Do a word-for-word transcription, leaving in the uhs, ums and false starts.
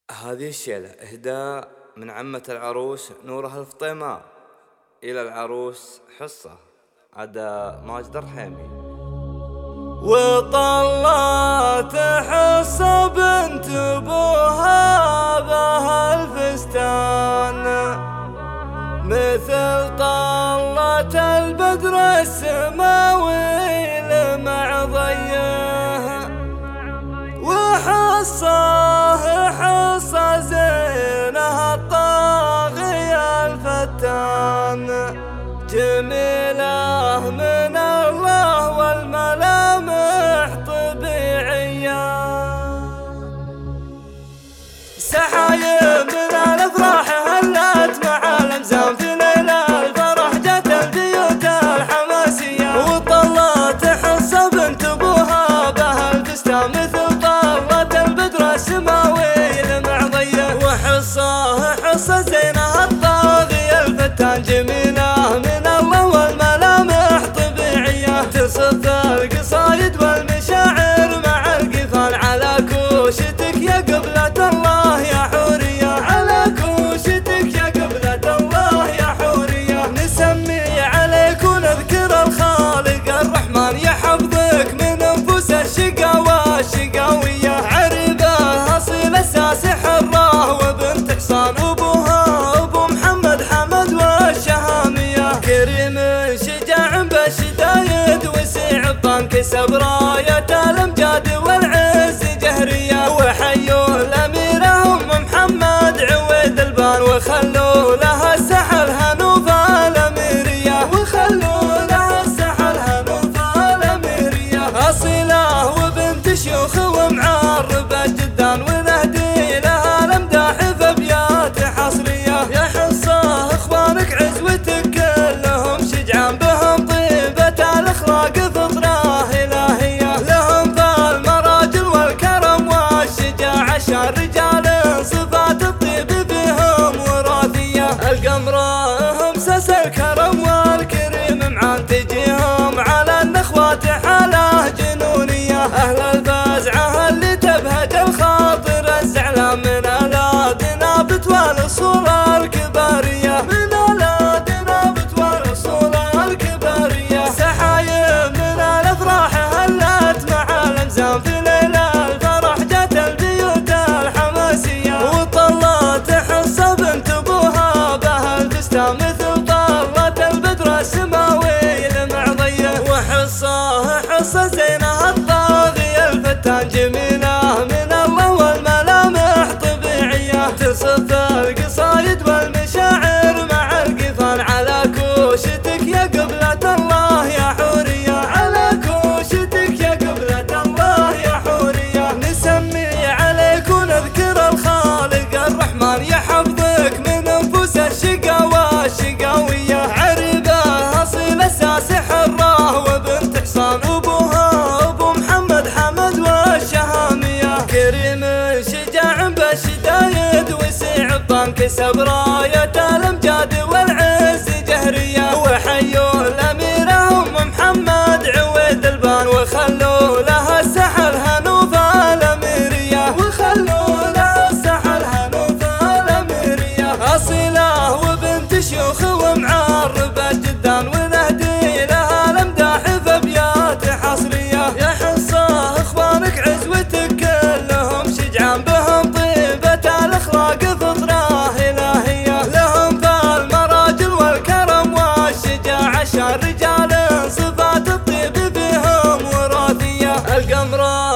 هذه الشيلة إهداء من عمة العروس نورة الفطيمة إلى العروس حصة أداء ماجد الرحيمي. وطلعت حصة بنت أبوها بها الفستان مثل طلة البدر السماوي لمع ضيه، وحصاه حصة زينها الطاغية الفتان، جميلة من الله والملامح طبيعية، سحايب من الافراح هلت مع الامزام في ليلة الفرح جت البيوت الحماسية، وطلت حصة بنت ابوها بها الفستان مثل طلة البدر السماوي لمع ضيه، وحصاه حصة زينها الطاغية الفتان، جميلة من الله والملامح طبيعية، تصف القصايد والمشاعر مع القفال على كوشتك يا قبلة الله يا حورية، على كوشتك يا قبلة الله يا حورية، نسمي عليك ونذكر الخالق الرحمن يحفظك من انفس الشقاوى الشقاوية، عربة اصيل اساس حراه وبنت حصان وابوها ابو محمد حمد والشهامية، كريم شجاع بالشدايد وسيع الطان كسب راية الامجاد والعز جهرية، وحيوا الاميرة ام محمد عويد البان وخلوا لها السحل هنوفة الاميرية، وخلوا لها السحل هنوفة الاميرية، اصيلة وبنت شيوخ ومعربة جدان، ونهدي لها الامداح في ابيات حصرية، يا حصة اخوانك عزوتك كلهم شجعان بهم طيبة الاخلاق فطرة الهية، لهم فالمراجل والكرم والشجاعة عشان رجال صفات الطيب بهم وراثية، القمرة هم سس الكرم والكريم معان تجيهم على النخوات حالة جنونية، اهل الفزعة اللي تبهج الخاطر الزعلان من اولادنا بتوال الصورة الكبارية، من اولادنا بتوال الصورة الكبارية، سحايب من الافراح هلت مع الامزام في ليلة الفرح جت البيوت الحماسية، وطلت حصة بنت ابوها بها الفستان مثل طلة البدر السماوي لمع ضيه، وحصاه حصة زينها الطاغية الفتان، جميلة من الله والملامح طبيعية، تصف القصايد والمشاعر مع القفال على كوشتك يا قبلة الله يا حورية، على كوشتك يا قبلة الله يا حورية، نسمي عليك ونذكر الخالق الرحمن يحفظك من انفس الشقاوى الشقاوية، عربة اصيل اساس حراه وبنت حصان وابوها ابو محمد حمد والشهامية، كريم شجاع بالشدايد وسيع الطان كسب راية الامجاد والعز جهرية، وحيوا الاميرة ام محمد عويد البان وخلوا لها السحل هنوفة الاميرية، وخلوا لها السحل هنوفة الاميرية، اصيلة وبنت شيوخ ومعربة جدان، ونهدي لها الامداح في ابيات حصرية، يا حصة اخوانك عزوتك كلهم شجعان بهم طيبة الاخلاق فطرة الهية، لهم فالمراجل والكرم والشجاعة عشان رجال صفات الطيب بهم وراثية، القمرة